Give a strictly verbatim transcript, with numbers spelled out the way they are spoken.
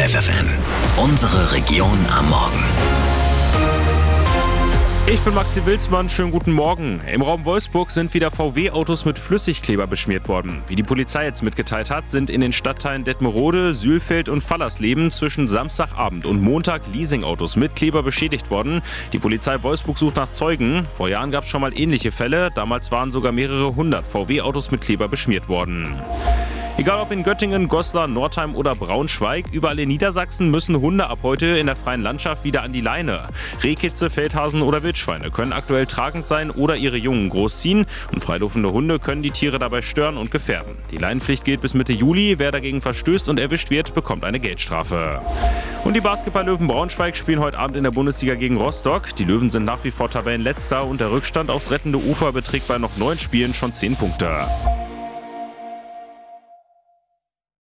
F F M. Unsere Region am Morgen. Ich bin Maxi Wilsmann, schönen guten Morgen. Im Raum Wolfsburg sind wieder V W-Autos mit Flüssigkleber beschmiert worden. Wie die Polizei jetzt mitgeteilt hat, sind in den Stadtteilen Detmerode, Sülfeld und Fallersleben zwischen Samstagabend und Montag Leasingautos mit Kleber beschädigt worden. Die Polizei Wolfsburg sucht nach Zeugen. Vor Jahren gab es schon mal ähnliche Fälle. Damals waren sogar mehrere hundert V W-Autos mit Kleber beschmiert worden. Egal ob in Göttingen, Goslar, Nordheim oder Braunschweig, überall in Niedersachsen müssen Hunde ab heute in der freien Landschaft wieder an die Leine. Rehkitze, Feldhasen oder Wildschweine können aktuell tragend sein oder ihre Jungen großziehen und freilaufende Hunde können die Tiere dabei stören und gefährden. Die Leinenpflicht gilt bis Mitte Juli. Wer dagegen verstößt und erwischt wird, bekommt eine Geldstrafe. Und die Basketball-Löwen Braunschweig spielen heute Abend in der Bundesliga gegen Rostock. Die Löwen sind nach wie vor Tabellenletzter und der Rückstand aufs rettende Ufer beträgt bei noch neun Spielen schon zehn Punkte.